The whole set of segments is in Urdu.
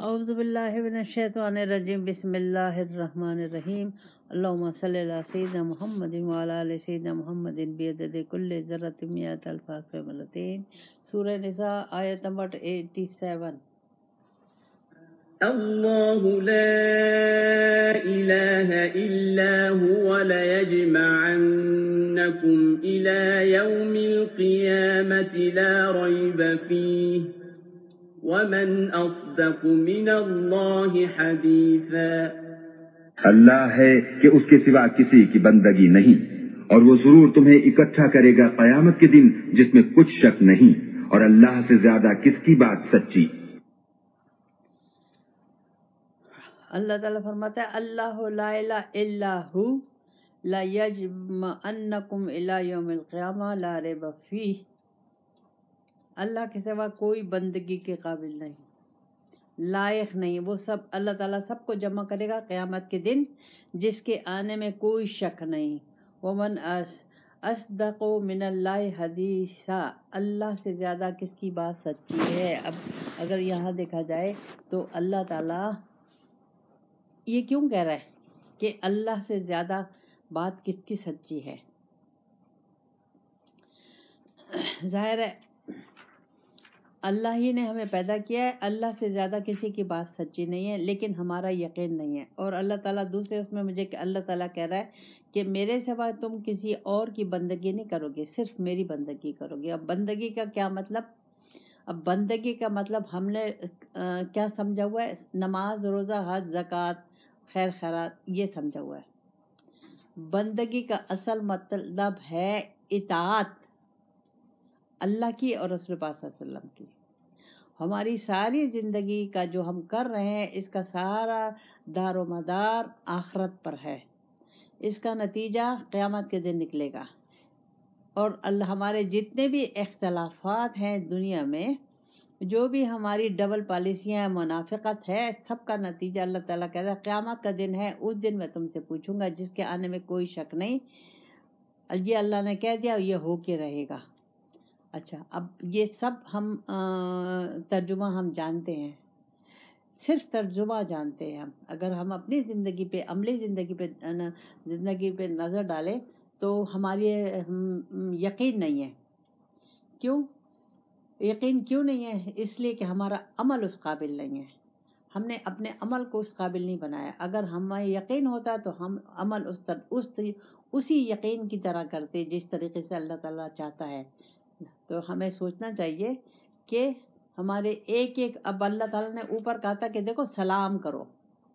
اعوذ باللہ من الشیطان الرجیم بسم اللہ الرحمن الرحیم اللہم صلی علی سیدنا محمد وعلی آل سیدنا محمد بعدد کل ذرۃ مئۃ الف مرتين سورہ نساء آیت نمبر 87 اللہ لا الہ الا هو لیجمعنکم الی یوم القیامۃ لا ریب فیہ ومن اصدق من اللہ حدیثا۔ اللہ ہے کہ اس کے سوا کسی کی بندگی نہیں، اور وہ ضرور تمہیں اکٹھا کرے گا قیامت کے دن جس میں کچھ شک نہیں، اور اللہ سے زیادہ کس کی بات سچی۔ اللہ تعالیٰ فرماتا ہے اللہ لا الہ الا ہو لا یجمعنکم الی یوم القیامہ لا ریب فیہ۔ اللہ کے سوا کوئی بندگی کے قابل نہیں، لائق نہیں، وہ سب اللہ تعالیٰ سب کو جمع کرے گا قیامت کے دن جس کے آنے میں کوئی شک نہیں۔ ومن اصدق من اللہ حدیثا، اللہ سے زیادہ کس کی بات سچی ہے۔ اب اگر یہاں دیکھا جائے تو اللہ تعالیٰ یہ کیوں کہہ رہا ہے کہ اللہ سے زیادہ بات کس کی سچی ہے؟ ظاہر ہے اللہ ہی نے ہمیں پیدا کیا ہے، اللہ سے زیادہ کسی کی بات سچی نہیں ہے، لیکن ہمارا یقین نہیں ہے۔ اور اللہ تعالیٰ دوسرے اس میں مجھے اللہ تعالیٰ کہہ رہا ہے کہ میرے سوا تم کسی اور کی بندگی نہیں کرو گے، صرف میری بندگی کرو گے۔ اب بندگی کا کیا مطلب؟ اب بندگی کا مطلب ہم نے کیا سمجھا ہوا ہے؟ نماز، روزہ، حج، زکوٰۃ، خیر خیرات، یہ سمجھا ہوا ہے۔ بندگی کا اصل مطلب ہے اطاعت اللہ کی اور رسول پاک صلی اللہ علیہ وسلم کی۔ ہماری ساری زندگی کا جو ہم کر رہے ہیں اس کا سارا دار و مدار آخرت پر ہے، اس کا نتیجہ قیامت کے دن نکلے گا۔ اور اللہ ہمارے جتنے بھی اختلافات ہیں دنیا میں، جو بھی ہماری ڈبل پالیسیاں منافقت ہے، سب کا نتیجہ اللہ تعالیٰ کہہ رہا ہے قیامت کا دن ہے، اس دن میں تم سے پوچھوں گا جس کے آنے میں کوئی شک نہیں۔ یہ اللہ نے کہہ دیا، یہ ہو کے رہے گا۔ اچھا، اب یہ سب ہم ترجمہ ہم جانتے ہیں، صرف ترجمہ جانتے ہیں۔ اگر ہم اپنی زندگی پہ، عملی زندگی پہ نظر ڈالیں تو ہماری یقین نہیں ہے۔ کیوں یقین کیوں نہیں ہے؟ اس لیے کہ ہمارا عمل اس قابل نہیں ہے، ہم نے اپنے عمل کو اس قابل نہیں بنایا۔ اگر ہمیں یقین ہوتا تو ہم عمل اسی یقین کی طرح کرتے جس طریقے سے اللہ تعالیٰ چاہتا ہے۔ تو ہمیں سوچنا چاہیے کہ ہمارے ایک اب اللہ تعالیٰ نے اوپر کہا تھا کہ دیکھو سلام کرو،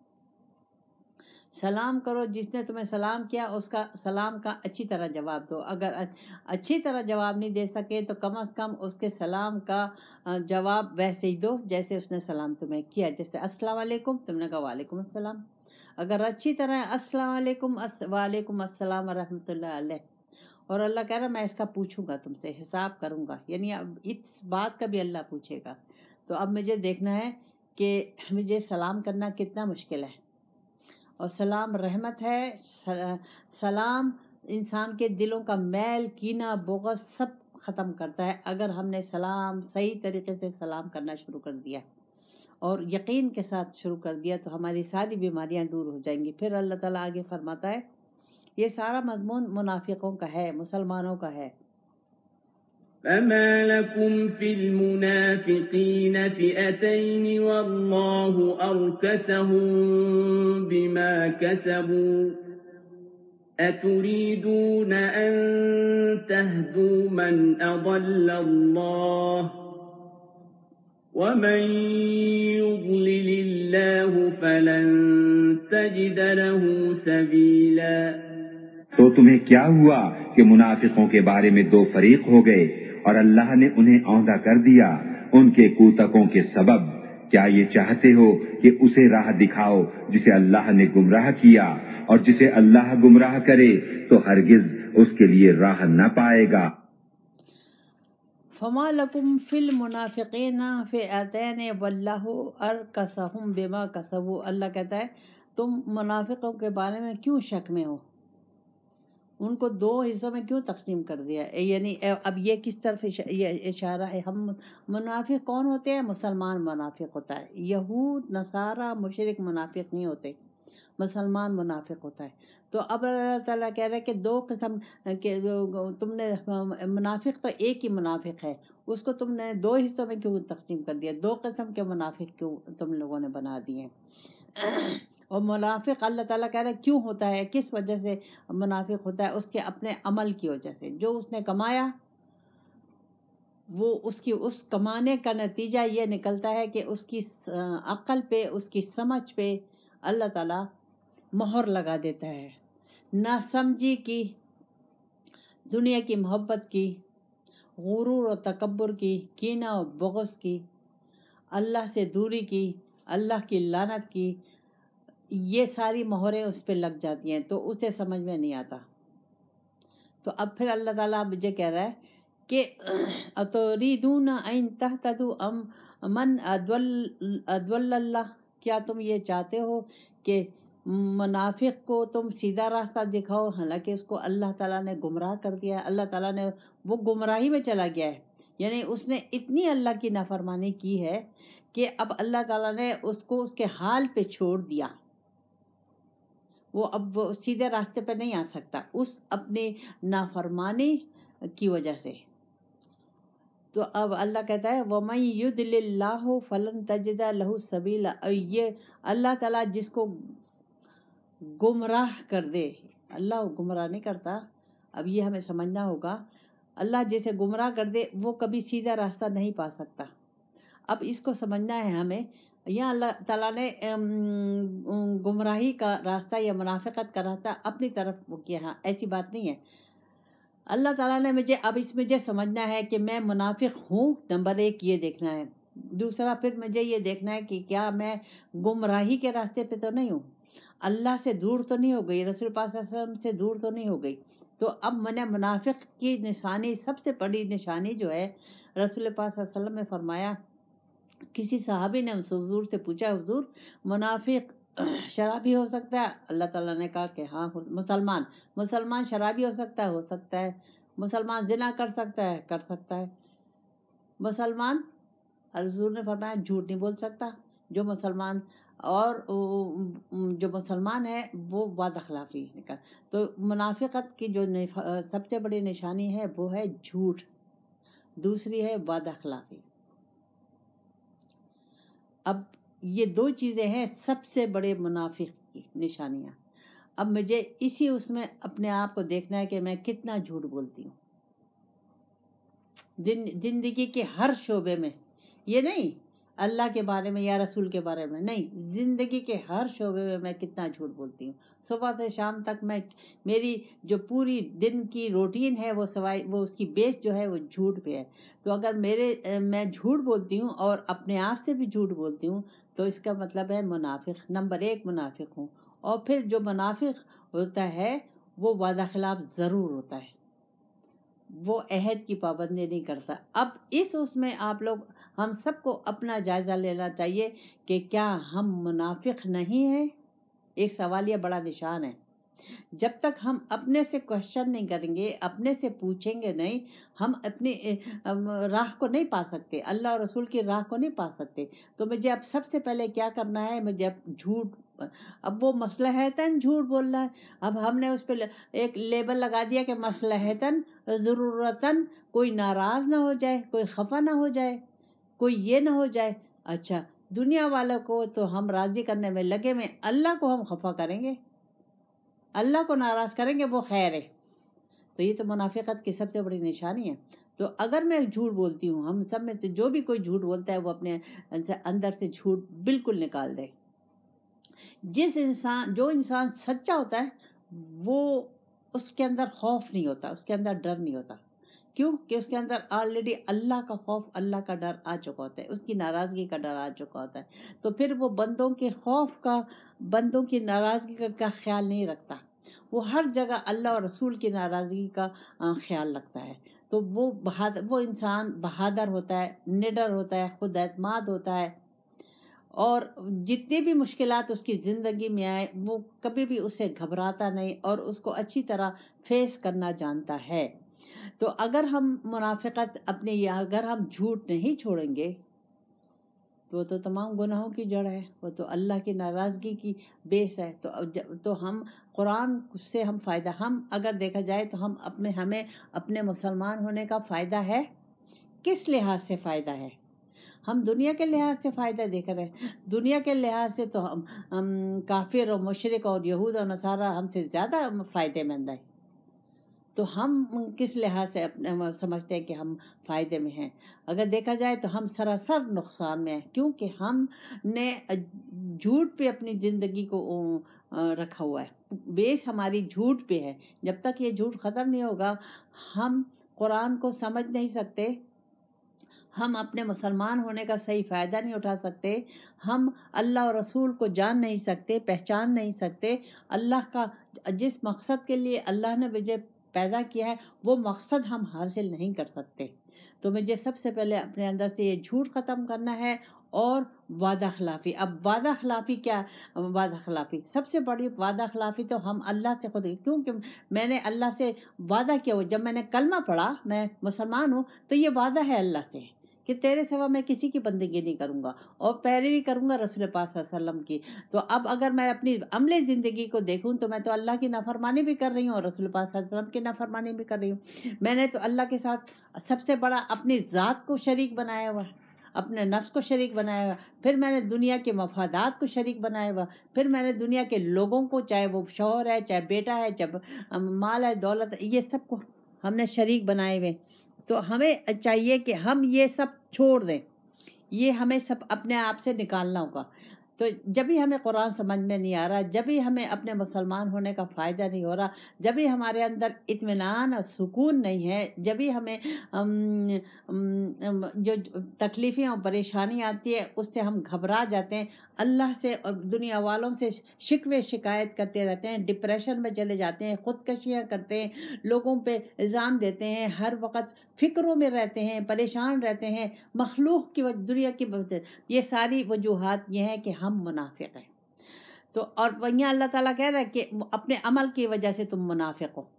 سلام کرو، جس نے تمہیں سلام کیا اس کا سلام کا اچھی طرح جواب دو۔ اگر اچھی طرح جواب نہیں دے سکے تو کم از کم اس کے سلام کا جواب ویسے ہی دو جیسے اس نے سلام تمہیں کیا، جیسے السلام علیکم، تم نے کہا وعلیکم السلام۔ اگر اچھی طرح السلام علیکم، وعلیکم السلام ورحمۃ اللہ علیہ، اور اللہ کہہ رہا میں اس کا پوچھوں گا، تم سے حساب کروں گا، یعنی اب اس بات کا بھی اللہ پوچھے گا۔ تو اب مجھے دیکھنا ہے کہ مجھے سلام کرنا کتنا مشکل ہے، اور سلام رحمت ہے۔ سلام انسان کے دلوں کا میل، کینہ، بغض سب ختم کرتا ہے اگر ہم نے سلام صحیح طریقے سے سلام کرنا شروع کر دیا اور یقین کے ساتھ شروع کر دیا تو ہماری ساری بیماریاں دور ہو جائیں گی۔ پھر اللہ تعالیٰ آگے فرماتا ہے، یہ سارا مضمون منافقوں کا ہے، مسلمانوں کا ہے۔ فما لكم في المنافقين فئتين والله أركسهم بما كسبوا أتريدون أن تهدوا من أضل الله ومن يضلل الله فلن تجد له سبيلا۔ تو تمہیں کیا ہوا کہ منافقوں کے بارے میں دو فریق ہو گئے اور اللہ نے انہیں عہدہ کر دیا ان کے کوتکوں کے سبب؟ کیا یہ چاہتے ہو کہ اسے راہ دکھاؤ جسے اللہ نے گمراہ کیا، اور جسے اللہ گمراہ کرے تو ہرگز اس کے لیے راہ نہ پائے گا۔ فما لکم فی المنافقین فئتین واللہ ارکسہم بما کسبوا، اللہ کہتا ہے تم منافقوں کے بارے میں کیوں شک میں ہو؟ ان کو دو حصوں میں کیوں تقسیم کر دیا؟ یعنی اب یہ کس طرف یہ اشارہ ہے؟ ہم منافق کون ہوتے ہیں؟ مسلمان منافق ہوتا ہے، یہود نصارہ مشرک منافق نہیں ہوتے، مسلمان منافق ہوتا ہے۔ تو اب اللہ تعالیٰ کہہ رہے ہیں کہ دو قسم کے تم نے، منافق تو ایک ہی منافق ہے، اس کو تم نے دو حصوں میں کیوں تقسیم کر دیا؟ دو قسم کے منافق کیوں تم لوگوں نے بنا دیے؟ اور منافق اللہ تعالیٰ کہہ رہے ہیں کیوں ہوتا ہے، کس وجہ سے منافق ہوتا ہے؟ اس کے اپنے عمل کی وجہ سے، جو اس نے کمایا وہ اس کمانے کا نتیجہ یہ نکلتا ہے کہ اس کی عقل پہ، اس کی سمجھ پہ اللہ تعالیٰ مہر لگا دیتا ہے، نہ سمجھی کی، دنیا کی محبت کی، غرور و تکبر کی، کینہ و بغض کی، اللہ سے دوری کی، اللہ کی لعنت کی، یہ ساری مہریں اس پہ لگ جاتی ہیں، تو اسے سمجھ میں نہیں آتا۔ تو اب پھر اللہ تعالیٰ مجھے کہہ رہا ہے کہ اتریدون ان تہتدوا من اضل اللہ، کیا تم یہ چاہتے ہو کہ منافق کو تم سیدھا راستہ دکھاؤ، حالانکہ اس کو اللہ تعالیٰ نے گمراہ کر دیا ہے، اللہ تعالیٰ نے وہ گمراہی میں چلا گیا ہے، یعنی اس نے اتنی اللہ کی نافرمانی کی ہے کہ اب اللہ تعالیٰ نے اس کو اس کے حال پہ چھوڑ دیا، وہ اب وہ سیدھے راستے پہ نہیں آ سکتا اس اپنی نافرمانی کی وجہ سے۔ تو اب اللہ کہتا ہے وَمَن يُضْلِلِ اللَّهُ فَلَن تَجِدَ لَهُ سَبِيلًا، اور یہ اللہ تعالیٰ جس کو گمراہ کر دے، اللہ گمراہ نہیں کرتا، اب یہ ہمیں سمجھنا ہوگا، اللہ جسے گمراہ کر دے وہ کبھی سیدھا راستہ نہیں پا سکتا۔ اب اس کو سمجھنا ہے ہمیں، یہاں اللہ تعالیٰ نے گمراہی کا راستہ یا منافقت کا راستہ اپنی طرف وہ کیا، ہاں ایسی بات نہیں ہے۔ اللہ تعالیٰ نے مجھے سمجھنا ہے کہ میں منافق ہوں، نمبر ایک یہ دیکھنا ہے، دوسرا پھر مجھے یہ دیکھنا ہے کہ کیا میں گمراہی کے راستے پہ تو نہیں ہوں، اللہ سے دور تو نہیں ہو گئی، رسول پاک صلی اللہ علیہ وسلم سے دور تو نہیں ہو گئی۔ تو اب میں نے منافق کی نشانی، سب سے بڑی نشانی جو ہے، رسول پاک صلی اللہ علیہ وسلم نے فرمایا، کسی صحابی نے حضور سے پوچھا، حضور منافق شرابی ہو سکتا ہے؟ اللہ تعالیٰ نے کہا کہ ہاں، مسلمان شرابی ہو سکتا ہے، مسلمان زنا کر سکتا ہے، مسلمان، حضور نے فرمایا جھوٹ نہیں بول سکتا، جو مسلمان ہے وہ وعدہ خلافی نکل۔ تو منافقت کی جو سب سے بڑی نشانی ہے وہ ہے جھوٹ، دوسری ہے وعدہ خلافی۔ اب یہ دو چیزیں ہیں سب سے بڑے منافق کی نشانیاں۔ اب مجھے اس میں اپنے آپ کو دیکھنا ہے کہ میں کتنا جھوٹ بولتی ہوں زندگی کے ہر شعبے میں، یہ نہیں اللہ کے بارے میں یا رسول کے بارے میں نہیں، زندگی کے ہر شعبے میں میں کتنا جھوٹ بولتی ہوں۔ صبح سے شام تک میری جو پوری دن کی روٹین ہے وہ اس کی بیس جو ہے وہ جھوٹ پہ ہے۔ تو اگر میں جھوٹ بولتی ہوں اور اپنے آپ سے بھی جھوٹ بولتی ہوں تو اس کا مطلب ہے منافق، نمبر ایک منافق ہوں۔ اور پھر جو منافق ہوتا ہے وہ وعدہ خلاف ضرور ہوتا ہے، وہ عہد کی پابندی نہیں کرتا۔ اب اس میں آپ لوگ، ہم سب کو اپنا جائزہ لینا چاہیے کہ کیا ہم منافق نہیں ہیں؟ ایک سوالیہ بڑا نشان ہے۔ جب تک ہم اپنے سے کوشچن نہیں کریں گے، اپنے سے پوچھیں گے نہیں، ہم اپنی راہ کو نہیں پا سکتے، اللہ اور رسول کی راہ کو نہیں پا سکتے۔ تو مجھے اب سب سے پہلے کیا کرنا ہے؟ مجھے اب وہ مصلحتاً جھوٹ بول رہا ہے، اب ہم نے اس پہ ایک لیبل لگا دیا کہ مصلحتاً، ضرورتاً، کوئی ناراض نہ ہو جائے، کوئی خفا نہ ہو جائے، کوئی یہ نہ ہو جائے۔ اچھا، دنیا والوں کو تو ہم راضی کرنے میں لگے میں، اللہ کو ہم خفا کریں گے، اللہ کو ناراض کریں گے، وہ خیر ہے۔ تو یہ تو منافقت کی سب سے بڑی نشانی ہے۔ تو اگر میں جھوٹ بولتی ہوں، ہم سب میں سے جو بھی کوئی جھوٹ بولتا ہے وہ اپنے اندر سے جھوٹ بالکل نکال دے۔ جو انسان سچا ہوتا ہے وہ اس کے اندر خوف نہیں ہوتا، اس کے اندر ڈر نہیں ہوتا۔ کیوں؟ کہ اس کے اندر آلریڈی اللہ کا خوف، اللہ کا ڈر آ چکا ہوتا ہے، اس کی ناراضگی کا ڈر آ چکا ہوتا ہے۔ تو پھر وہ بندوں کے خوف کا، بندوں کی ناراضگی کا خیال نہیں رکھتا، وہ ہر جگہ اللہ اور رسول کی ناراضگی کا خیال رکھتا ہے۔ تو وہ انسان بہادر ہوتا ہے، نڈر ہوتا ہے، خود اعتماد ہوتا ہے، اور جتنی بھی مشکلات اس کی زندگی میں آئے وہ کبھی بھی اس سے گھبراتا نہیں اور اس کو اچھی طرح فیس کرنا جانتا ہے۔ تو اگر ہم منافقت اپنی، اگر ہم جھوٹ نہیں چھوڑیں گے وہ تو تمام گناہوں کی جڑ ہے، وہ تو اللہ کی ناراضگی کی بیس ہے۔ تو ہم قرآن سے ہم فائدہ، ہم اگر دیکھا جائے تو ہمیں اپنے مسلمان ہونے کا فائدہ ہے، کس لحاظ سے فائدہ ہے؟ ہم دنیا کے لحاظ سے فائدہ دیکھ رہے ہیں، دنیا کے لحاظ سے تو ہم کافر اور مشرک اور یہود اور نصارہ ہم سے زیادہ فائدے مند ہیں، تو ہم کس لحاظ سے اپنے سمجھتے ہیں کہ ہم فائدے میں ہیں؟ اگر دیکھا جائے تو ہم سراسر نقصان میں ہیں، کیونکہ ہم نے جھوٹ پہ اپنی زندگی کو رکھا ہوا ہے، بیس ہماری جھوٹ پہ ہے۔ جب تک یہ جھوٹ ختم نہیں ہوگا ہم قرآن کو سمجھ نہیں سکتے، ہم اپنے مسلمان ہونے کا صحیح فائدہ نہیں اٹھا سکتے، ہم اللہ اور رسول کو جان نہیں سکتے، پہچان نہیں سکتے، اللہ کا جس مقصد کے لیے اللہ نے مجھے پیدا کیا ہے وہ مقصد ہم حاصل نہیں کر سکتے۔ تو مجھے سب سے پہلے اپنے اندر سے یہ جھوٹ ختم کرنا ہے اور وعدہ خلافی۔ اب وعدہ خلافی کیا؟ وعدہ خلافی سب سے بڑی وعدہ خلافی تو ہم اللہ سے خود، کیونکہ میں نے اللہ سے وعدہ کیا ہوا، جب میں نے کلمہ پڑھا میں مسلمان ہوں تو یہ وعدہ ہے اللہ سے کہ تیرے سوا میں کسی کی بندگی نہیں کروں گا اور پیروی کروں گا رسول پاک صلی اللہ علیہ وسلم کی۔ تو اب اگر میں اپنی عملی زندگی کو دیکھوں تو میں تو اللہ کی نافرمانی بھی کر رہی ہوں اور رسول پاک صلی اللہ علیہ وسلم کی نافرمانی بھی کر رہی ہوں۔ میں نے تو اللہ کے ساتھ سب سے بڑا اپنی ذات کو شریک بنایا ہوا ہے، اپنے نفس کو شریک بنایا ہوا، پھر میں نے دنیا کے مفادات کو شریک بنایا ہوا، پھر میں نے دنیا کے لوگوں کو، چاہے وہ شوہر ہے، چاہے بیٹا ہے، چاہے مال ہے، دولت ہے، یہ سب کو ہم نے شریک بنائے ہوئے۔ تو ہمیں چاہیے کہ ہم یہ سب چھوڑ دیں، یہ ہمیں سب اپنے آپ سے نکالنا ہوگا۔ تو جب بھی ہمیں قرآن سمجھ میں نہیں آ رہا، جب بھی ہمیں اپنے مسلمان ہونے کا فائدہ نہیں ہو رہا، جب بھی ہمارے اندر اطمینان اور سکون نہیں ہے، جب بھی ہمیں جو تکلیفیں اور پریشانی آتی ہے اس سے ہم گھبرا جاتے ہیں، اللہ سے اور دنیا والوں سے شکوے شکایت کرتے رہتے ہیں، ڈپریشن میں چلے جاتے ہیں، خودکشیاں کرتے ہیں، لوگوں پہ الزام دیتے ہیں، ہر وقت فکروں میں رہتے ہیں، پریشان رہتے ہیں، مخلوق کی دنیا کی یہ ساری وجوہات یہ ہیں کہ ہم منافق ہیں۔ تو اور وہیں اللہ تعالیٰ کہہ رہا ہے کہ اپنے عمل کی وجہ سے تم منافق ہو۔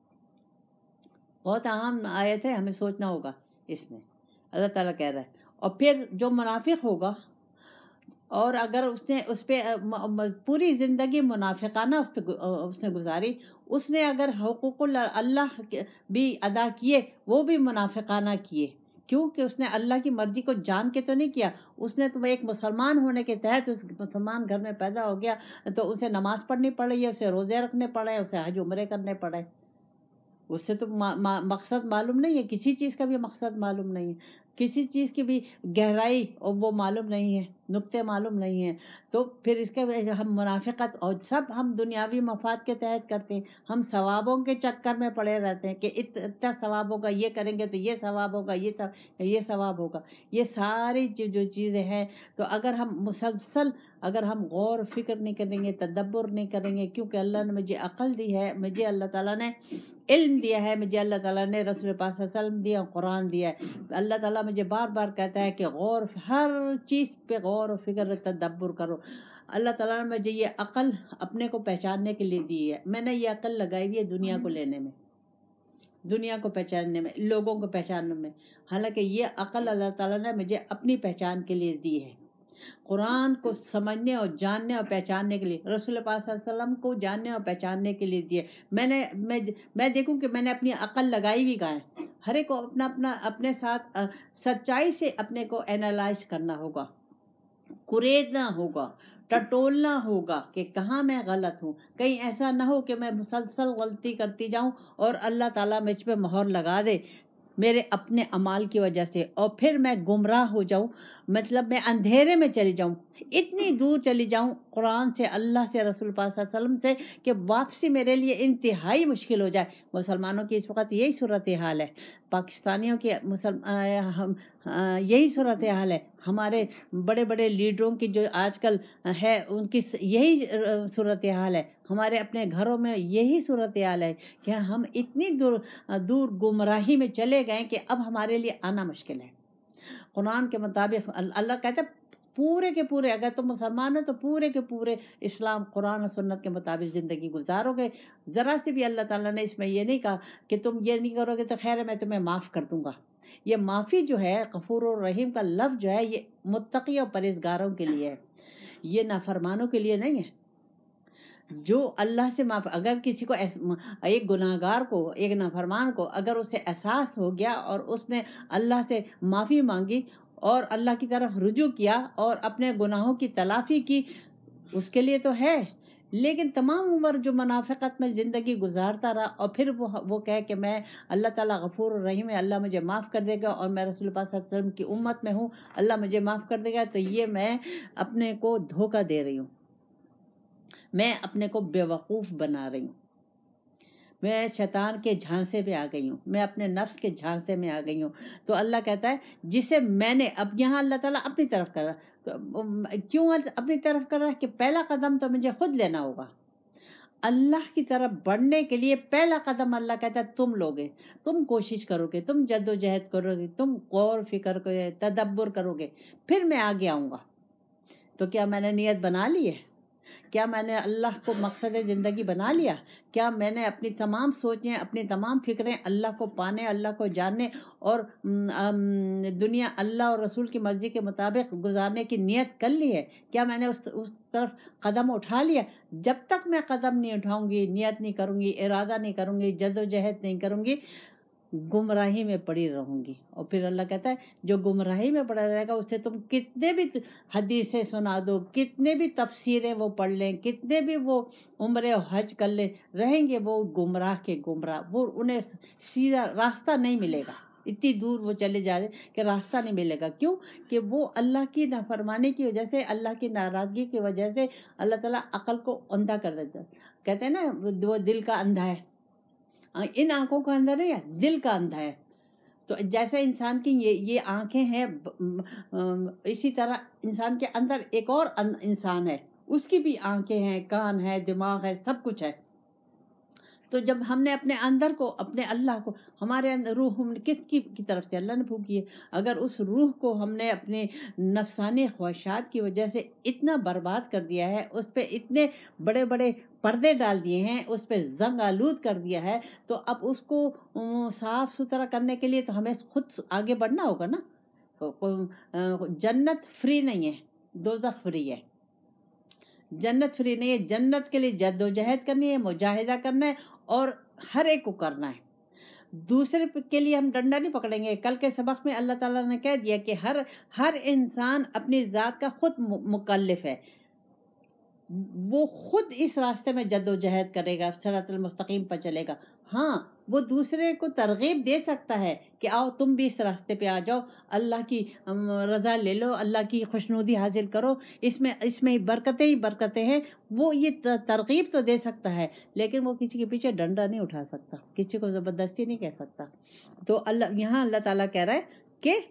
بہت اہم آیت ہے، ہمیں سوچنا ہوگا اس میں، اللہ تعالیٰ کہہ رہا ہے۔ اور پھر جو منافق ہوگا اور اگر اس پہ پوری زندگی منافقانہ اس نے گزاری، اس نے اگر حقوق اللہ بھی ادا کیے وہ بھی منافقانہ کیے، کیونکہ اس نے اللہ کی مرضی کو جان کے تو نہیں کیا، اس نے تو ایک مسلمان ہونے کے تحت، اس مسلمان گھر میں پیدا ہو گیا تو اسے نماز پڑھنی پڑی ہے، اسے روزے رکھنے پڑے، اسے حج عمرے کرنے پڑے، اس سے تو مقصد معلوم نہیں ہے، کسی چیز کا بھی مقصد معلوم نہیں ہے، کسی چیز کی بھی گہرائی اور وہ معلوم نہیں ہے، نقطے معلوم نہیں ہیں۔ تو پھر اس کے ہم منافقت اور سب ہم دنیاوی مفاد کے تحت کرتے ہیں، ہم ثوابوں کے چکر میں پڑے رہتے ہیں کہ اتنا ثواب ہوگا، یہ کریں گے تو یہ ثواب ہوگا، یہ ثواب ہوگا، یہ ساری جو چیزیں ہیں۔ تو اگر ہم مسلسل اگر ہم غور و فکر نہیں کریں گے، تدبر نہیں کریں گے، کیونکہ اللہ نے مجھے عقل دی ہے، مجھے اللہ تعالیٰ نے علم دیا ہے، مجھے اللہ تعالیٰ نے رسول پاک صلی اللہ علیہ وسلم دیا، قرآن دیا ہے، اللہ تعالیٰ مجھے بار بار کہتا ہے کہ ہر چیز پہ غور و فکر تدبر کرو۔ اللہ تعالیٰ نے مجھے یہ عقل اپنے کو پہچاننے کے لیے دی ہے، میں نے یہ عقل لگائی ہوئی ہے دنیا کو لینے میں، دنیا کو پہچاننے میں، لوگوں کو پہچاننے میں، حالانکہ یہ عقل اللہ تعالیٰ نے مجھے اپنی پہچان کے لیے دی ہے، قرآن کو سمجھنے اور جاننے اور پہچاننے کے لیے، رسول پاک صلی اللہ علیہ وسلم کو جاننے اور پہچاننے کے لیے دیے۔ میں دیکھوں کہ میں نے اپنی عقل لگائی بھی کہاں ہے، ہر ایک کو اپنے ساتھ سچائی سے اپنے کو اینالائز کرنا ہوگا، کریدنا ہوگا، ٹٹولنا ہوگا کہ کہاں میں غلط ہوں، کہیں ایسا نہ ہو کہ میں مسلسل غلطی کرتی جاؤں اور اللہ تعالیٰ مجھ پہ مہر لگا دے میرے اپنے اعمال کی وجہ سے، اور پھر میں گمراہ ہو جاؤں، مطلب میں اندھیرے میں چلی جاؤں، اتنی دور چلی جاؤں قرآن سے، اللہ سے، رسول پاک صلی اللہ علیہ وسلم سے، کہ واپسی میرے لیے انتہائی مشکل ہو جائے۔ مسلمانوں کی اس وقت یہی صورتحال ہے، پاکستانیوں کی یہی صورتحال ہے، ہمارے بڑے بڑے لیڈروں کی جو آج کل ہے ان کی یہی صورتحال ہے، ہمارے اپنے گھروں میں یہی صورتحال ہے کہ ہم اتنی دور گمراہی میں چلے گئے کہ اب ہمارے لیے آنا مشکل ہے۔ قرآن کے مطابق اللہ کہتا ہے پورے کے پورے، اگر تم مسلمان ہو تو پورے کے پورے اسلام قرآن و سنت کے مطابق زندگی گزارو گے. ذرا سے بھی اللہ تعالیٰ نے اس میں یہ نہیں کہا کہ تم یہ نہیں کرو گے تو خیر ہے میں تمہیں معاف کر دوں گا. یہ معافی جو ہے، غفور الرحیم کا لفظ جو ہے، یہ متقی اور پرہیزگاروں کے لیے ہے، یہ نافرمانوں کے لیے نہیں ہے. جو اللہ سے معاف، اگر کسی کو ایک گناہگار کو، ایک نافرمان کو اگر اسے احساس ہو گیا اور اس نے اللہ سے معافی مانگی اور اللہ کی طرف رجوع کیا اور اپنے گناہوں کی تلافی کی، اس کے لیے تو ہے. لیکن تمام عمر جو منافقت میں زندگی گزارتا رہا اور پھر وہ کہے کہ میں اللہ تعالیٰ غفور الرحیم ہے، اللہ مجھے معاف کر دے گا اور میں رسول اللہ صلی اللہ علیہ وسلم کی امت میں ہوں، اللہ مجھے معاف کر دے گا، تو یہ میں اپنے کو دھوکہ دے رہی ہوں، میں اپنے کو بیوقوف بنا رہی ہوں، میں شیطان کے جھانسے میں آ گئی ہوں، میں اپنے نفس کے جھانسے میں آ گئی ہوں. تو اللہ کہتا ہے جسے میں نے، اب یہاں اللہ تعالیٰ اپنی طرف کر رہا، کیوں اپنی طرف کر رہا ہے کہ پہلا قدم تو مجھے خود لینا ہوگا. اللہ کی طرف بڑھنے کے لیے پہلا قدم اللہ کہتا ہے تم لوگے، تم کوشش کرو گے، تم جد و جہد کرو گے، تم غور فکر کرو گے، تدبر کرو گے، پھر میں آگے آؤں گا. تو کیا میں نے نیت بنا لی ہے؟ کیا میں نے اللہ کو مقصد زندگی بنا لیا؟ کیا میں نے اپنی تمام سوچیں، اپنی تمام فکریں اللہ کو پانے، اللہ کو جاننے اور دنیا اللہ اور رسول کی مرضی کے مطابق گزارنے کی نیت کر لی ہے؟ کیا میں نے اس طرف قدم اٹھا لیا؟ جب تک میں قدم نہیں اٹھاؤں گی، نیت نہیں کروں گی، ارادہ نہیں کروں گی، جد و جہد نہیں کروں گی، گمراہی میں پڑی رہوں گی. اور پھر اللہ کہتا ہے جو گمراہی میں پڑا رہے گا اسے تم کتنے بھی حدیثیں سنا دو، کتنے بھی تفسیریں وہ پڑھ لیں، کتنے بھی وہ عمرے و حج کر لیں، رہیں گے وہ گمراہ کے گمراہ. وہ انہیں سیدھا راستہ نہیں ملے گا، اتنی دور وہ چلے جا رہے کہ راستہ نہیں ملے گا. کیوں کہ وہ اللہ کی نافرمانی کی وجہ سے، اللہ کی ناراضگی کی وجہ سے اللہ تعالیٰ عقل کو اندھا کر دیتا ہے. کہتے ہیں نا وہ دل کا اندھا ہے، ان آنکھوں کا اندھا نہیں ہے، دل کا اندھا ہے. تو جیسے انسان کی یہ آنکھیں ہیں، اسی طرح انسان کے اندر ایک اور انسان ہے، اس کی بھی آنکھیں ہیں، کان ہے، دماغ ہے، سب کچھ ہے. تو جب ہم نے اپنے اندر کو، اپنے اللہ کو، ہمارے اندر روح ہم نے کس کی طرف سے اللہ نے پھونکی ہے. اگر اس روح کو ہم نے اپنے نفسانی خواہشات کی وجہ سے اتنا برباد کر دیا ہے، اس پہ اتنے بڑے بڑے پردے ڈال دیے ہیں، اس پہ زنگ آلود کر دیا ہے، تو اب اس کو صاف ستھرا کرنے کے لیے تو ہمیں خود آگے بڑھنا ہوگا نا. جنت فری نہیں ہے، دوزخ فری ہے. جنت فری نہیں ہے. جنت کے لیے جد و جہد کرنی ہے، مجاہدہ کرنا ہے اور ہر ایک کو کرنا ہے. دوسرے کے لیے ہم ڈنڈا نہیں پکڑیں گے. کل کے سبق میں اللہ تعالیٰ نے کہہ دیا کہ ہر انسان اپنی ذات کا خود مکلف ہے، وہ خود اس راستے میں جد و جہد کرے گا، صراط المستقیم پر چلے گا. ہاں وہ دوسرے کو ترغیب دے سکتا ہے کہ آؤ تم بھی اس راستے پہ آ جاؤ، اللہ کی رضا لے لو، اللہ کی خوشنودی حاصل کرو، اس میں برکتیں ہی برکتیں ہیں. وہ یہ ترغیب تو دے سکتا ہے، لیکن وہ کسی کے پیچھے ڈنڈا نہیں اٹھا سکتا، کسی کو زبردستی نہیں کہہ سکتا. تو یہاں اللہ تعالیٰ کہہ رہا ہے کہ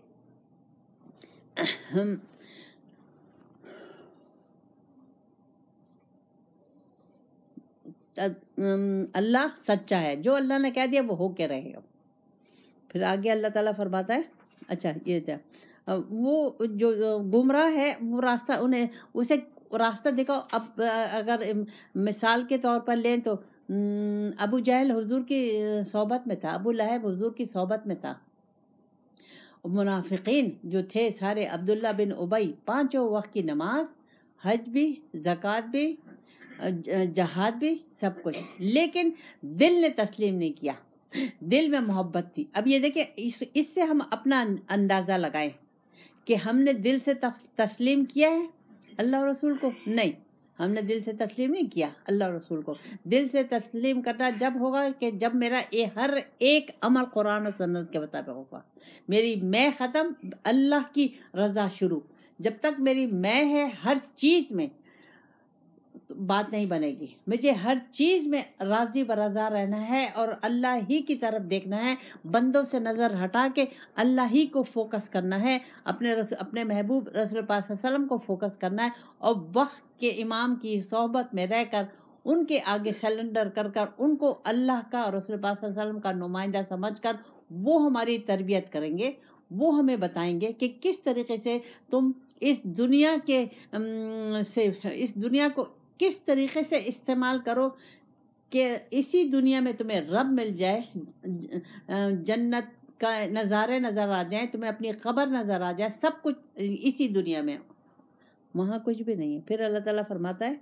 اللہ سچا ہے، جو اللہ نے کہہ دیا وہ ہو کے رہے گا. پھر آگے اللہ تعالیٰ فرماتا ہے، اچھا یہ تھا وہ جو گمراہ ہے، وہ راستہ اسے راستہ دکھاؤ. اب اگر مثال کے طور پر لیں تو ابو جہل حضور کی صحبت میں تھا، ابو لہب حضور کی صحبت میں تھا. منافقین جو تھے سارے، عبداللہ بن ابی، 5 وقت کی نماز، حج بھی، زکوٰۃ بھی، جہاد بھی، سب کچھ، لیکن دل نے تسلیم نہیں کیا، دل میں محبت تھی. اب یہ دیکھیں اس سے ہم اپنا اندازہ لگائیں کہ ہم نے دل سے تسلیم کیا ہے اللہ اور رسول کو؟ نہیں، ہم نے دل سے تسلیم نہیں کیا اللہ اور رسول کو. دل سے تسلیم کرنا جب ہوگا کہ جب میرا ہر ایک عمل قرآن و سنت کے مطابق ہوگا. میری میں ختم، اللہ کی رضا شروع. جب تک میری میں ہے ہر چیز میں بات نہیں بنے گی. مجھے ہر چیز میں راضی برضا رہنا ہے اور اللہ ہی کی طرف دیکھنا ہے، بندوں سے نظر ہٹا کے اللہ ہی کو فوکس کرنا ہے، اپنے محبوب رسول پاک صلی اللہ علیہ وسلم کو فوکس کرنا ہے، اور وقت کے امام کی صحبت میں رہ کر ان کے آگے سلنڈر کر ان کو اللہ کا اور رسول پاک صلی اللہ علیہ وسلم کا نمائندہ سمجھ کر وہ ہماری تربیت کریں گے. وہ ہمیں بتائیں گے کہ کس طریقے سے تم اس دنیا کے سے اس دنیا کو کس طریقے سے استعمال کرو کہ اسی دنیا میں تمہیں رب مل جائے، جنت کا نظارے نظر آ جائیں، تمہیں اپنی قبر نظر آ جائے، سب کچھ اسی دنیا میں، وہاں کچھ بھی نہیں ہے۔ پھر اللہ تعالیٰ فرماتا ہے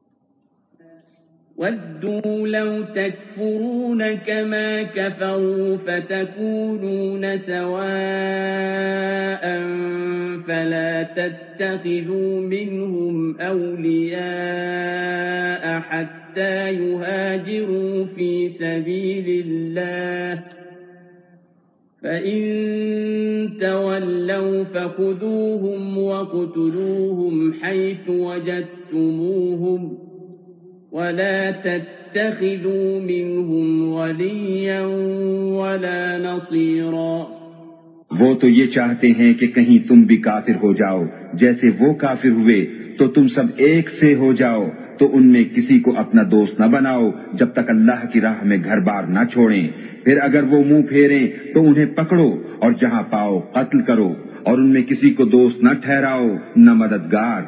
وَدُّوا لَوْ تَكْفُرُونَ كَمَا كَفَرُوا فَتَكُونُونَ سَوَاءً فَلَا تَتَّخِذُوا مِنْهُمْ أَوْلِيَاءَ حَتَّى يُهَاجِرُوا فِي سَبِيلِ اللَّهِ فَإِن تَوَلَّوْا فَخُذُوهُمْ وَاقْتُلُوهُمْ حَيْثُ وَجَدتُّمُوهُمْ وَلَا تَتَّخِذُوا مِنْهُمْ وَلِيًّا وَلَا نَصِيرًا۔ وہ تو یہ چاہتے ہیں کہ کہیں تم بھی کافر ہو جاؤ جیسے وہ کافر ہوئے، تو تم سب ایک سے ہو جاؤ، تو ان میں کسی کو اپنا دوست نہ بناؤ جب تک اللہ کی راہ میں گھر بار نہ چھوڑیں۔ پھر اگر وہ منہ پھیریں تو انہیں پکڑو اور جہاں پاؤ قتل کرو، اور ان میں کسی کو دوست نہ ٹھہراؤ نہ مددگار۔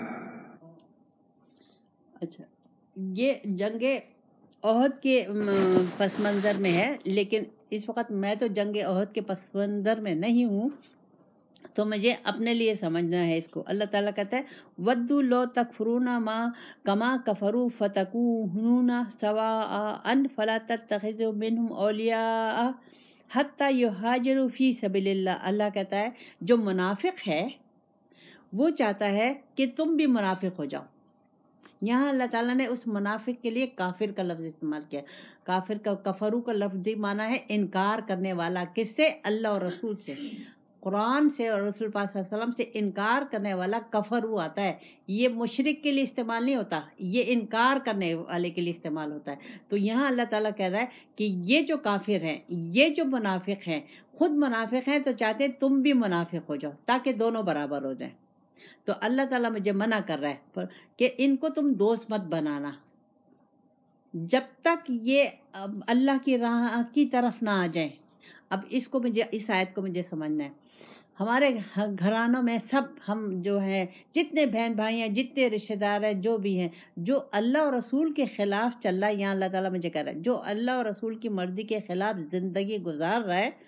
اچھا، یہ جنگ احد کے پس منظر میں ہے، لیکن اس وقت میں تو جنگ احد کے پس منظر میں نہیں ہوں، تو مجھے اپنے لیے سمجھنا ہے اس کو۔ اللہ تعالیٰ کہتا ہے وَدُّوا لَوْ تَكْفُرُونَ كَمَا كَفَرُوا فَتَكُونُونَ سَوَاءً فَلَا تَتَّخِذُوا مِنْهُمْ أَوْلِيَاءَ حَتَّى يُهَاجِرُوا فِي سَبِيلِ اللَّهِ۔ اللہ کہتا ہے جو منافق ہے وہ چاہتا ہے کہ تم بھی منافق ہو جاؤ۔ یہاں اللہ تعالیٰ نے اس منافق کے لیے کافر کا لفظ استعمال کیا۔ کافر کا کفرو کا لفظی معنی ہے انکار کرنے والا۔ کس سے؟ اللہ اور رسول سے، قرآن سے اور رسول پاک صلی اللہ علیہ وسلم سے انکار کرنے والا کفرو آتا ہے۔ یہ مشرک کے لیے استعمال نہیں ہوتا، یہ انکار کرنے والے کے لیے استعمال ہوتا ہے۔ تو یہاں اللہ تعالیٰ کہہ رہا ہے کہ یہ جو کافر ہیں، یہ جو منافق ہیں، خود منافق ہیں تو چاہتے ہیں تم بھی منافق ہو جاؤ تاکہ دونوں برابر ہو جائیں۔ تو اللہ تعالیٰ مجھے منع کر رہا ہے کہ ان کو تم دوست مت بنانا جب تک یہ اللہ کی راہ کی طرف نہ آ جائیں۔ اب اس کو مجھے، اس آیت کو مجھے سمجھنا ہے۔ ہمارے گھرانوں میں سب ہم جو ہیں، جتنے بہن بھائی ہیں، جتنے رشتہ دار ہیں، جو بھی ہیں، جو اللہ اور رسول کے خلاف چل رہا ہے، یہاں اللہ تعالیٰ مجھے کہہ رہا ہے جو اللہ اور رسول کی مرضی کے خلاف زندگی گزار رہا ہے،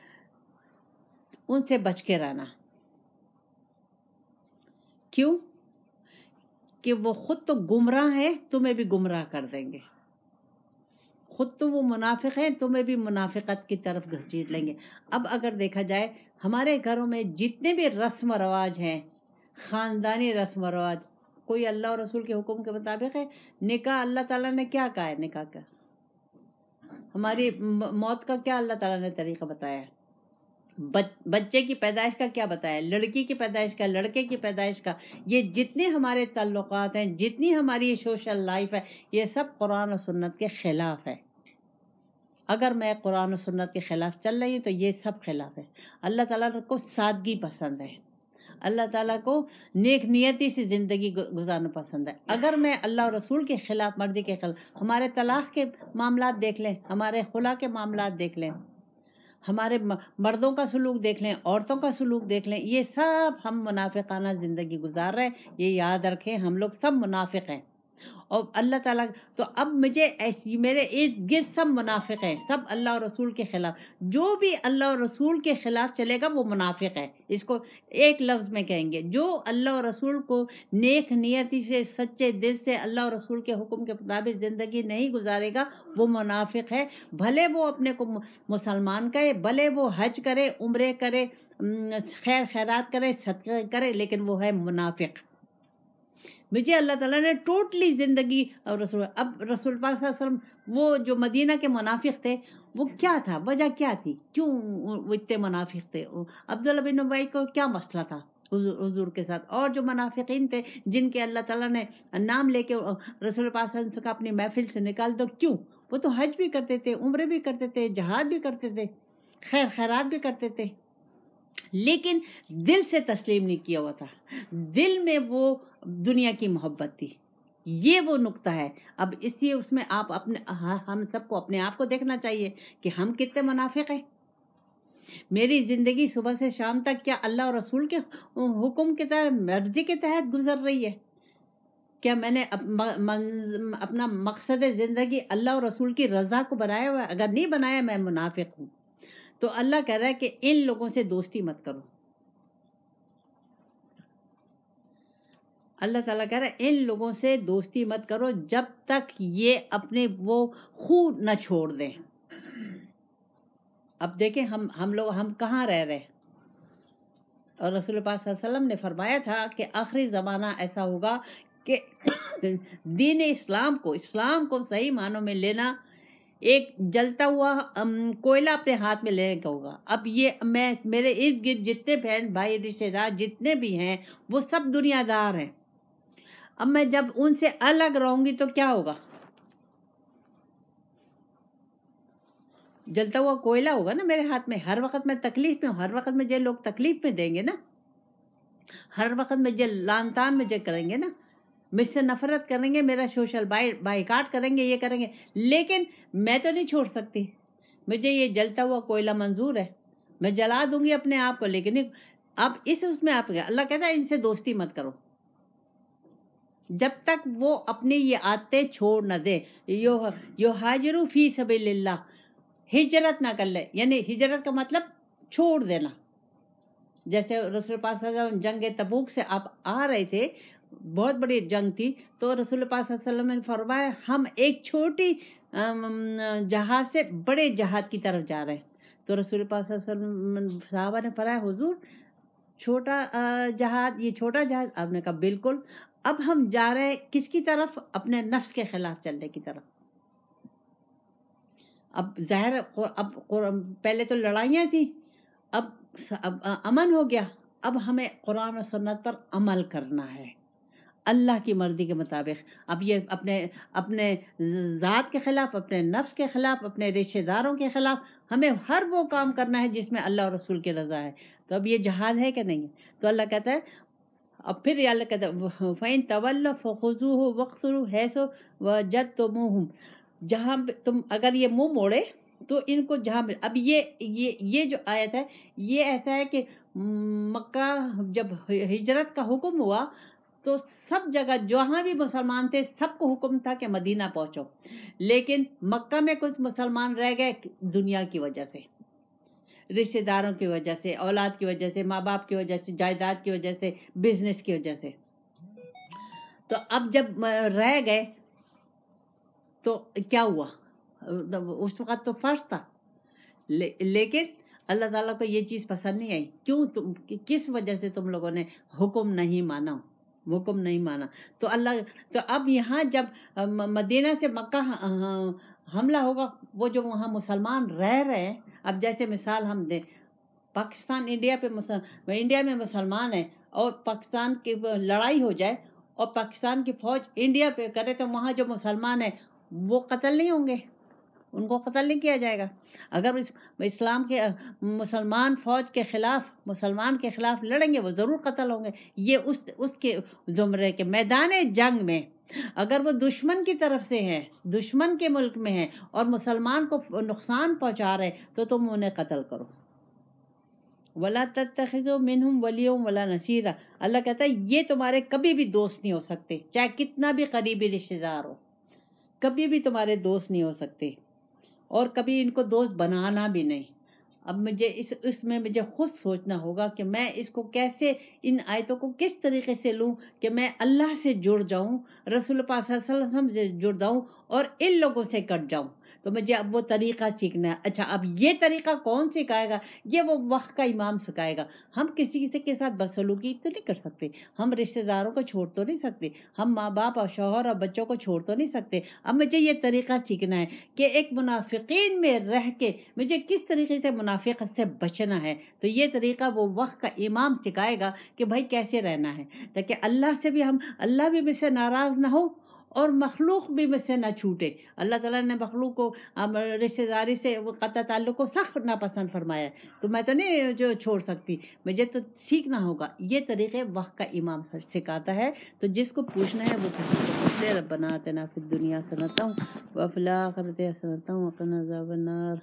ان سے بچ کے رہنا۔ کیوں؟ کہ وہ خود تو گمراہ ہیں، تمہیں بھی گمراہ کر دیں گے۔ خود تو وہ منافق ہیں، تمہیں بھی منافقت کی طرف گھسیٹ لیں گے۔ اب اگر دیکھا جائے ہمارے گھروں میں جتنے بھی رسم و رواج ہیں، خاندانی رسم و رواج، کوئی اللہ اور رسول کے حکم کے مطابق ہے؟ نکاح اللہ تعالیٰ نے کیا کہا ہے؟ نکاح کا ہماری موت کا کیا اللہ تعالیٰ نے طریقہ بتایا ہے؟ بچے کی پیدائش کا کیا بتایا؟ لڑکی کی پیدائش کا، لڑکے کی پیدائش کا، یہ جتنے ہمارے تعلقات ہیں، جتنی ہماری سوشل لائف ہے، یہ سب قرآن و سنت کے خلاف ہے۔ اگر میں قرآن و سنت کے خلاف چل رہی ہوں تو یہ سب خلاف ہے۔ اللہ تعالیٰ کو سادگی پسند ہے، اللہ تعالیٰ کو نیک نیتی سے زندگی گزارنا پسند ہے۔ اگر میں اللہ اور رسول کے خلاف، مرضی کے خلاف، ہمارے طلاق کے معاملات دیکھ لیں، ہمارے خلا کے معاملات دیکھ لیں، ہمارے مردوں کا سلوک دیکھ لیں، عورتوں کا سلوک دیکھ لیں، یہ سب ہم منافقانہ زندگی گزار رہے ہیں۔ یہ یاد رکھیں، ہم لوگ سب منافق ہیں۔ اور اللہ تعالیٰ تو اب مجھے ایسی، میرے ارد گرد سب منافق ہیں، سب اللہ اور رسول کے خلاف۔ جو بھی اللہ اور رسول کے خلاف چلے گا وہ منافق ہے۔ اس کو ایک لفظ میں کہیں گے، جو اللہ اور رسول کو نیک نیتی سے، سچے دل سے اللہ اور رسول کے حکم کے مطابق زندگی نہیں گزارے گا وہ منافق ہے۔ بھلے وہ اپنے کو مسلمان کہے، بھلے وہ حج کرے، عمرے کرے، خیر خیرات کرے، صدقہ کرے، لیکن وہ ہے منافق۔ مجھے اللہ تعالیٰ نے ٹوٹلی زندگی اور رسول، اب رسول پاک صلی اللہ علیہ وسلم، وہ جو مدینہ کے منافق تھے، وہ کیا تھا؟ وجہ کیا تھی؟ کیوں وہ اتنے منافق تھے؟ عبداللہ بن ابی کو کیا مسئلہ تھا حضور کے ساتھ؟ اور جو منافقین تھے جن کے اللہ تعالیٰ نے نام لے کے رسول پاک صلی اللہ علیہ وسلم کا اپنی محفل سے نکال دو، کیوں؟ وہ تو حج بھی کرتے تھے، عمرے بھی کرتے تھے، جہاد بھی کرتے تھے، خیر خیرات بھی کرتے تھے، لیکن دل سے تسلیم نہیں کیا ہوا تھا، دل میں وہ دنیا کی محبت تھی۔ یہ وہ نقطہ ہے۔ اب اس لیے اس میں آپ اپنے، ہم سب کو اپنے آپ کو دیکھنا چاہیے کہ ہم کتنے منافق ہیں۔ میری زندگی صبح سے شام تک کیا اللہ اور رسول کے حکم کے تحت، مرضی کے تحت گزر رہی ہے؟ کیا میں نے اپنا مقصد زندگی اللہ اور رسول کی رضا کو بنایا ہوا ہے؟ اگر نہیں بنایا میں منافق ہوں۔ تو اللہ کہہ رہا ہے کہ ان لوگوں سے دوستی مت کرو۔ اللہ تعالیٰ کہہ رہا ہے ان لوگوں سے دوستی مت کرو جب تک یہ اپنے وہ خود نہ چھوڑ دیں۔ اب دیکھیں ہم کہاں رہ رہے ہیں، اور رسول پاک صلی اللہ علیہ وسلم نے فرمایا تھا کہ آخری زمانہ ایسا ہوگا کہ دین اسلام کو صحیح معنوں میں لینا ایک جلتا ہوا کوئلہ اپنے ہاتھ میں لینے کا ہوگا۔ اب یہ میرے ارد گرد جتنے بہن بھائی رشتے دار جتنے بھی ہیں وہ سب دنیا دار ہیں۔ اب میں جب ان سے الگ رہوں گی تو کیا ہوگا؟ جلتا ہوا کوئلہ ہوگا نا میرے ہاتھ میں، ہر وقت میں تکلیف میں ہوں، ہر وقت مجھے لوگ تکلیف میں دیں گے نا، ہر وقت مجھے لان تان مجھے کریں گے نا، مجھ سے نفرت کریں گے، میرا سوشل بائیکاٹ کریں گے، یہ کریں گے، لیکن میں تو نہیں چھوڑ سکتی، مجھے یہ جلتا ہوا کوئلہ منظور ہے، میں جلا دوں گی اپنے آپ کو، لیکن اب اس میں آپ اللہ کہتا ہے ان سے دوستی مت کرو جب تک وہ اپنی یہ عادتیں چھوڑ نہ دے۔ یہاجروا فی سبیل اللہ، ہجرت نہ کر لے، یعنی ہجرت کا مطلب چھوڑ دینا۔ جیسے رسول پاک صلی اللہ علیہ وسلم جنگ تبوک سے آپ آ رہے تھے، بہت بڑی جنگ تھی، تو رسول پاک صلی اللہ علیہ وسلم نے فرمایا ہم ایک چھوٹی جہاد سے بڑے جہاد کی طرف جا رہے ہیں۔ تو رسول پاک صلی اللہ علیہ وسلم صحابہ نے فرمایا حضور چھوٹا جہاد، یہ چھوٹا جہاد؟ آپ نے کہا بالکل۔ اب ہم جا رہے ہیں کس کی طرف؟ اپنے نفس کے خلاف چلنے کی طرف۔ اب ظاہر اب پہلے تو لڑائیاں تھیں، اب امن ہو گیا، اب ہمیں قرآن و سنت پر عمل کرنا ہے اللہ کی مرضی کے مطابق۔ اب یہ اپنے ذات کے خلاف، اپنے نفس کے خلاف، اپنے رشتہ داروں کے خلاف ہمیں ہر وہ کام کرنا ہے جس میں اللہ اور رسول کی رضا ہے۔ تو اب یہ جہاد ہے کہ نہیں ہے؟ تو اللہ کہتا ہے، اب پھر یہ اللہ کہتا ہے فَإِن تَوَلَّوْا فَخُذُوهُ وَاقْتُلُوهُمْ حَيْثُ وَجَدتُّمُوهُمْ، جہاں تم اگر یہ منہ موڑے تو ان کو جہاں اب یہ جو آیت ہے یہ ایسا ہے کہ مکہ جب ہجرت کا حکم ہوا تو سب جگہ جہاں بھی مسلمان تھے سب کو حکم تھا کہ مدینہ پہنچو، لیکن مکہ میں کچھ مسلمان رہ گئے دنیا کی وجہ سے، رشتہ داروں کی وجہ سے، اولاد کی وجہ سے، ماں باپ کی وجہ سے، جائیداد کی وجہ سے، بزنس کی وجہ سے۔ تو اب جب رہ گئے تو کیا ہوا؟ اس وقت تو فرض تھا، لیکن اللہ تعالیٰ کو یہ چیز پسند نہیں آئی۔ کیوں؟ کس وجہ سے تم لوگوں نے حکم نہیں مانا؟ تو اب یہاں جب مدینہ سے مکہ حملہ ہوگا، وہ جو وہاں مسلمان رہ رہے ہیں، اب جیسے مثال ہم دیں، پاکستان انڈیا میں مسلمان ہیں اور پاکستان کی لڑائی ہو جائے اور پاکستان کی فوج انڈیا پہ کرے تو وہاں جو مسلمان ہیں وہ قتل نہیں ہوں گے، ان کو قتل نہیں کیا جائے گا۔ اگر اسلام کے مسلمان فوج کے خلاف، مسلمان کے خلاف لڑیں گے وہ ضرور قتل ہوں گے۔ یہ اس کے زمرے کے میدان جنگ میں اگر وہ دشمن کی طرف سے ہیں، دشمن کے ملک میں ہیں اور مسلمان کو نقصان پہنچا رہے تو تم انہیں قتل کرو۔ وَلَا تَتَّخِذُوا مِنْهُمْ وَلِيًّا وَلَا نَصِيرًا، اللہ کہتا ہے یہ تمہارے کبھی بھی دوست نہیں ہو سکتے، چاہے کتنا بھی قریبی رشتہ دار ہو، کبھی بھی تمہارے دوست نہیں ہو سکتے، اور کبھی ان کو دوست بنانا بھی نہیں۔ اب مجھے اس میں مجھے خود سوچنا ہوگا کہ میں اس کو کیسے، ان آیتوں کو کس طریقے سے لوں کہ میں اللہ سے جڑ جاؤں، رسول پاک صلی اللہ علیہ وسلم سے جڑ جاؤں اور ان لوگوں سے کٹ جاؤں۔ تو مجھے اب وہ طریقہ سیکھنا ہے۔ اچھا اب یہ طریقہ کون سکھائے گا؟ یہ وہ وقت کا امام سکھائے گا۔ ہم کسی کے ساتھ بدسلوکی تو نہیں کر سکتے، ہم رشتہ داروں کو چھوڑ تو نہیں سکتے، ہم ماں باپ اور شوہر اور بچوں کو چھوڑ تو نہیں سکتے۔ اب مجھے یہ طریقہ سیکھنا ہے کہ ایک منافقین میں رہ کے مجھے کس طریقے سے منافقت سے بچنا ہے۔ تو یہ طریقہ وہ وقت کا امام سکھائے گا کہ بھائی کیسے رہنا ہے، تاکہ اللہ سے بھی اللہ بھی مجھ سے ناراض نہ ہو اور مخلوق بھی مجھ سے نہ چھوٹے۔ اللہ تعالیٰ نے مخلوق کو رشتہ داری سے قطع تعلق کو سخت ناپسند فرمایا ہے، تو میں تو نہیں جو چھوڑ سکتی، مجھے تو سیکھنا ہوگا۔ یہ طریقے وقت کا امام سکھاتا ہے، تو جس کو پوچھنا ہے وہ پوچھے۔ ربنا آتنا فی الدنیا حسنۃ وفی الآخرۃ حسنۃ وقنا عذاب النار۔